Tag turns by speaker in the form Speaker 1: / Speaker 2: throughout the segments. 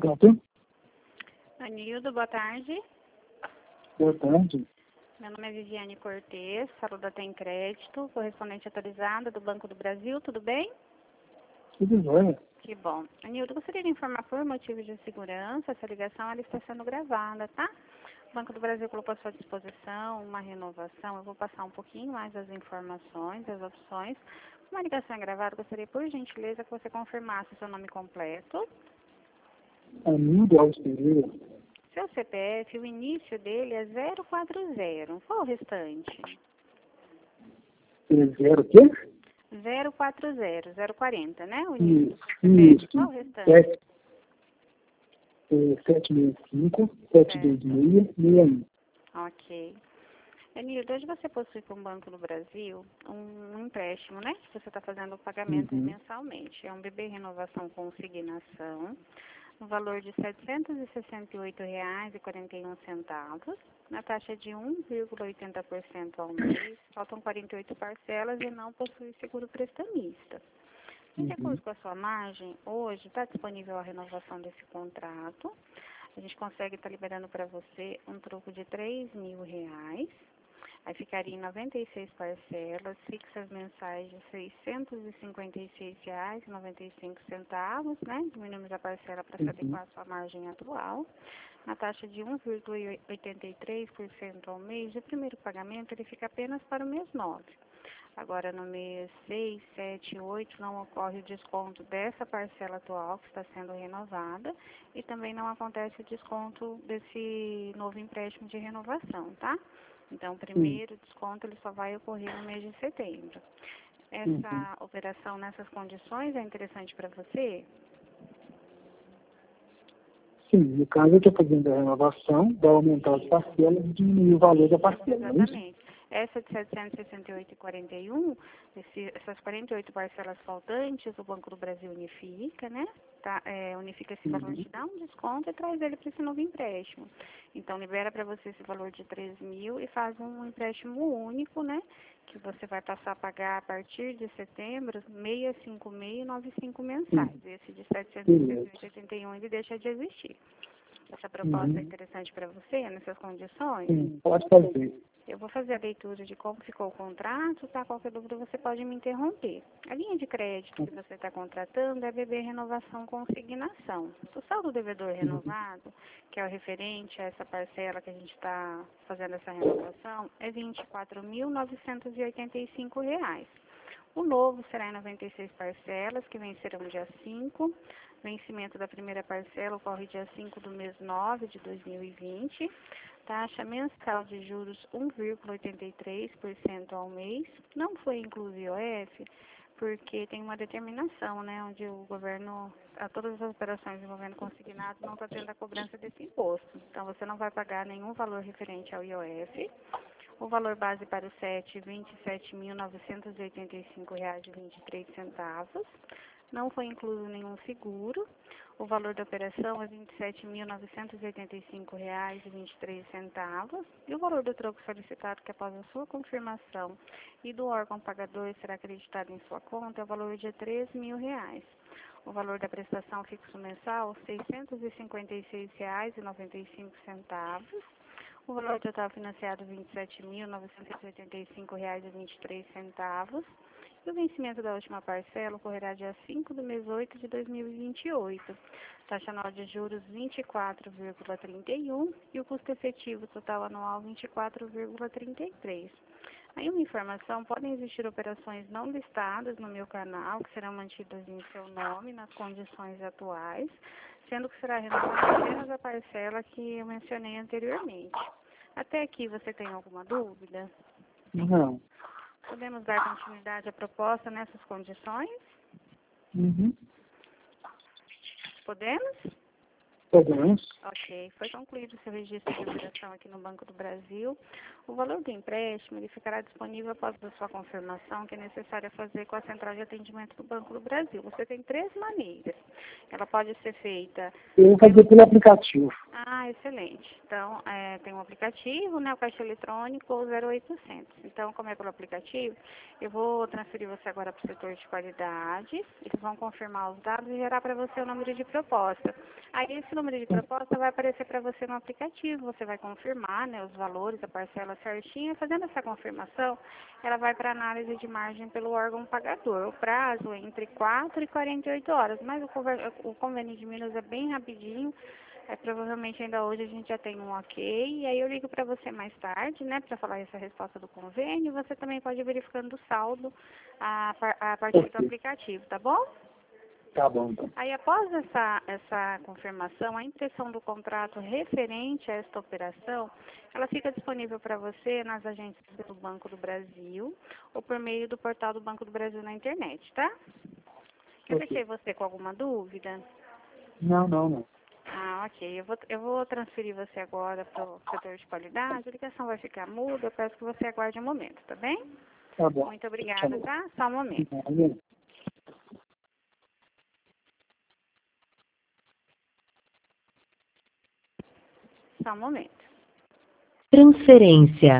Speaker 1: pronto?
Speaker 2: Anildo, boa tarde.
Speaker 1: Boa tarde.
Speaker 2: Meu nome é Viviane Cortez, falo da Tem Crédito, correspondente autorizada do Banco do Brasil, tudo bem?
Speaker 1: Tudo jóia.
Speaker 2: Que bom. Anildo, gostaria de informar por motivos de segurança, essa ligação ela está sendo gravada, tá? O Banco do Brasil colocou à sua disposição uma renovação, eu vou passar um pouquinho mais das informações, das opções. Uma ligação é gravada, gostaria por gentileza que você confirmasse seu nome completo.
Speaker 1: Anildo Alves Pereira.
Speaker 2: Seu CPF, o início dele é 040. Qual o restante?
Speaker 1: Zero o quê?
Speaker 2: 040, 040, né? O início do CPF.
Speaker 1: Isso.
Speaker 2: Qual o restante?
Speaker 1: 765 726 61.
Speaker 2: Ok. Danilo, hoje você possui com o Banco do Brasil um empréstimo, né? Que você está fazendo o pagamento mensalmente. É um BB Renovação Consignação, no valor de R$ 768,41, na taxa de 1,80% ao mês. Faltam 48 parcelas e não possui seguro prestamista. De acordo com a sua margem, hoje está disponível a renovação desse contrato. A gente consegue estar liberando para você um troco de R$ 3.000. Aí ficaria em 96 parcelas, fixas mensais de R$ 656,95, né? Diminuímos a parcela para se adequar à sua margem atual. Na taxa de 1,83% ao mês, o primeiro pagamento ele fica apenas para o mês 9. Agora, no mês 6, 7 e 8, não ocorre o desconto dessa parcela atual que está sendo renovada e também não acontece o desconto desse novo empréstimo de renovação, tá? Então, o primeiro desconto ele só vai ocorrer no mês de setembro. Essa operação nessas condições é interessante para você?
Speaker 1: Sim, no caso eu estou fazendo a renovação, vai aumentar as parcelas e diminuir o valor da parcela.
Speaker 2: Exatamente. Essa de 768,41, essas 48 parcelas faltantes, o Banco do Brasil unifica, né? Unifica esse valor, te dá um desconto e traz ele para esse novo empréstimo. Então, libera para você esse valor de 3.000 e faz um empréstimo único, né? Que você vai passar a pagar a partir de setembro, 656 e 95 mensais. Esse de 781 ele deixa de existir. Essa proposta é interessante para você, nessas condições?
Speaker 1: Sim, pode fazer.
Speaker 2: Eu vou fazer a leitura de como ficou o contrato, tá? Qualquer dúvida você pode me interromper. A linha de crédito que você está contratando é BB Renovação Consignação. O saldo devedor renovado, que é o referente a essa parcela que a gente está fazendo essa renovação, é R$ 24.985. O novo será em 96 parcelas, que vencerão dia 5. Vencimento da primeira parcela ocorre dia 5 do mês 9 de 2020. Taxa mensal de juros 1,83% ao mês. Não foi incluso IOF, porque tem uma determinação, né, onde o governo, a todas as operações envolvendo consignado, não está tendo a cobrança desse imposto. Então, você não vai pagar nenhum valor referente ao IOF. O valor base para o SET, R$ 27.985,23. Não foi incluso nenhum seguro. O valor da operação é R$ 27.985,23. E o valor do troco solicitado, que após a sua confirmação e do órgão pagador será acreditado em sua conta, é o valor de R$ 3.000. O valor da prestação fixo mensal, R$ 656,95. O valor total financiado, R$ 27.985,23. E o vencimento da última parcela ocorrerá dia 5 do mês 8 de 2028. Taxa anual de juros 24,31 e o custo efetivo total anual 24,33. Aí uma informação, podem existir operações não listadas no meu canal, que serão mantidas em seu nome, nas condições atuais, sendo que será renovada apenas a parcela que eu mencionei anteriormente. Até aqui você tem alguma dúvida?
Speaker 1: Não.
Speaker 2: Podemos dar continuidade à proposta nessas condições? Podemos?
Speaker 1: Podemos.
Speaker 2: Ok, foi concluído o seu registro de operação aqui no Banco do Brasil. O valor do empréstimo ele ficará disponível após a sua confirmação, que é necessária fazer com a Central de Atendimento do Banco do Brasil. Você tem 3 maneiras. Ela pode ser feita...
Speaker 1: Eu vou fazer pelo aplicativo.
Speaker 2: Ah, excelente. Então, tem um aplicativo, né, o caixa eletrônico ou 0800. Então, como é pelo aplicativo, eu vou transferir você agora para o setor de qualidade, eles vão confirmar os dados e gerar para você o número de proposta. Aí, esse número de proposta vai aparecer para você no aplicativo, você vai confirmar, né, os valores, a parcela certinha. Fazendo essa confirmação, ela vai para análise de margem pelo órgão pagador. O prazo é entre 4 e 48 horas, mas o convênio de Minas é bem rapidinho. Provavelmente ainda hoje a gente já tem um ok, e aí eu ligo para você mais tarde, né, para falar essa resposta do convênio. Você também pode ir verificando o saldo a partir do aplicativo, tá bom?
Speaker 1: Tá bom, então.
Speaker 2: Aí após essa confirmação, a impressão do contrato referente a esta operação, ela fica disponível para você nas agências do Banco do Brasil ou por meio do portal do Banco do Brasil na internet, tá? Eu deixei você com alguma dúvida?
Speaker 1: Não.
Speaker 2: Ah, ok. Eu vou transferir você agora para o setor de qualidade. A ligação vai ficar muda. Eu peço que você aguarde um momento, tá bem?
Speaker 1: Tá bom.
Speaker 2: Muito obrigada, tá? Só um momento. Só um momento.
Speaker 3: Transferência.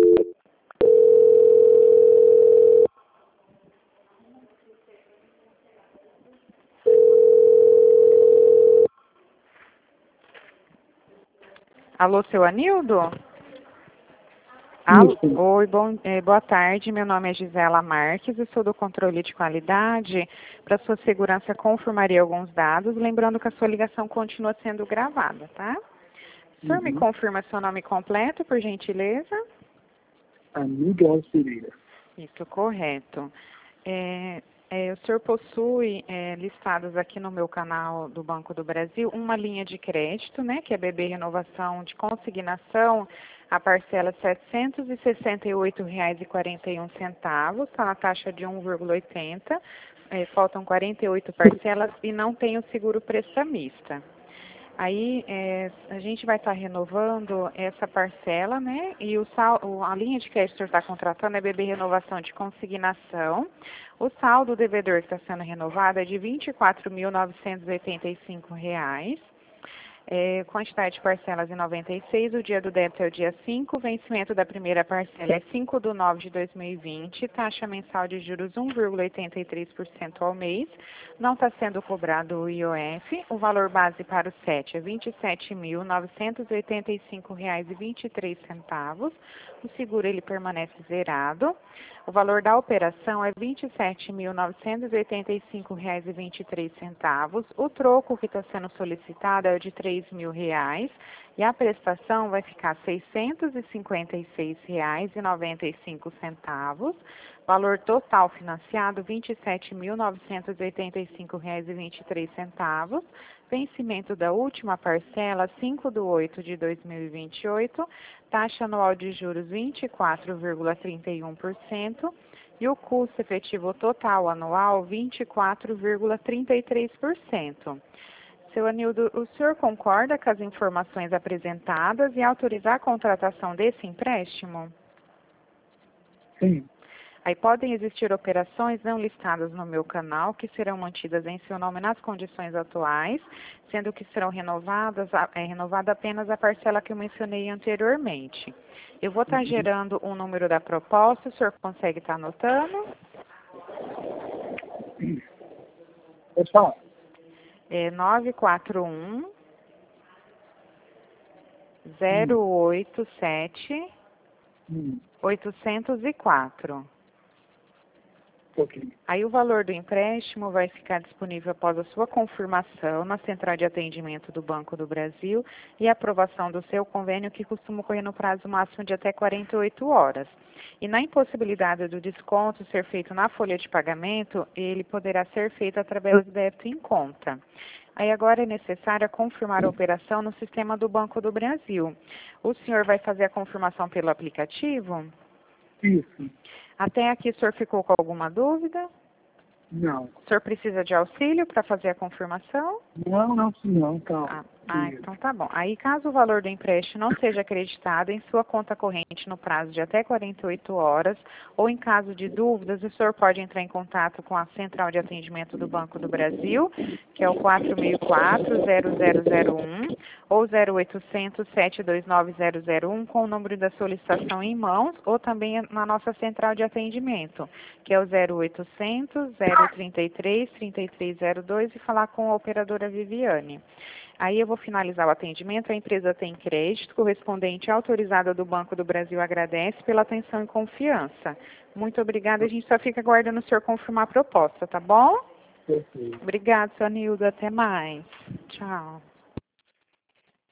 Speaker 4: Alô, seu Anildo? Alô,
Speaker 1: Isso.
Speaker 4: oi, boa tarde. Meu nome é Gisela Marques, eu sou do controle de qualidade. Para sua segurança, confirmaria alguns dados, lembrando que a sua ligação continua sendo gravada, tá? O senhor me confirma seu nome completo, por gentileza?
Speaker 1: Aníbal Pereira.
Speaker 4: Isso, correto. O senhor possui listados aqui no meu canal do Banco do Brasil uma linha de crédito, né, que é BB Renovação de Consignação, a parcela R$ 768,41, está na taxa de 1,80, faltam 48 parcelas e não tem o seguro prestamista. Aí a gente vai estar renovando essa parcela, né? E a linha de crédito que o senhor está contratando é BB Renovação de Consignação. O saldo do devedor que está sendo renovado é de R$ 24.985. Quantidade de parcelas em 96, o dia do débito é o dia 5, o vencimento da primeira parcela é 5/9/2020, taxa mensal de juros 1,83% ao mês, não está sendo cobrado o IOF, o valor base para o SET é R$ 27.985,23, o seguro ele permanece zerado, o valor da operação é R$ 27.985,23, o troco que está sendo solicitado é o de R$ 3.000 e a prestação vai ficar R$ 656,95, valor total financiado R$ 27.985,23, vencimento da última parcela 5/8/2028, taxa anual de juros 24,31% e o custo efetivo total anual 24,33%. Seu Anildo, o senhor concorda com as informações apresentadas e autorizar a contratação desse empréstimo?
Speaker 1: Sim.
Speaker 4: Aí podem existir operações não listadas no meu canal que serão mantidas em seu nome nas condições atuais, sendo que serão renovada apenas a parcela que eu mencionei anteriormente. Eu vou estar gerando um número da proposta, o senhor consegue estar anotando?
Speaker 1: Pode falar.
Speaker 4: 941 087 804.
Speaker 1: Ok.
Speaker 4: Aí o valor do empréstimo vai ficar disponível após a sua confirmação na Central de Atendimento do Banco do Brasil e aprovação do seu convênio, que costuma ocorrer no prazo máximo de até 48 horas. E na impossibilidade do desconto ser feito na folha de pagamento, ele poderá ser feito através do débito em conta. Aí agora é necessário confirmar a operação no sistema do Banco do Brasil. O senhor vai fazer a confirmação pelo aplicativo?
Speaker 1: Isso.
Speaker 4: Até aqui o senhor ficou com alguma dúvida?
Speaker 1: Não.
Speaker 4: O senhor precisa de auxílio para fazer a confirmação?
Speaker 1: Não, calma.
Speaker 4: Então tá bom. Aí, caso o valor do empréstimo não seja acreditado em sua conta corrente no prazo de até 48 horas, ou em caso de dúvidas, o senhor pode entrar em contato com a Central de Atendimento do Banco do Brasil, que é o 464-0001, ou 0800 729 001 com o número da solicitação em mãos, ou também na nossa central de atendimento, que é o 0800 033 3302 e falar com a operadora Viviane. Aí eu vou finalizar o atendimento. A empresa tem crédito, correspondente autorizada do Banco do Brasil agradece pela atenção e confiança. Muito obrigada, a gente só fica aguardando o senhor confirmar a proposta, tá bom?
Speaker 1: Perfeito.
Speaker 4: Obrigada, seu Nildo, até mais. Tchau.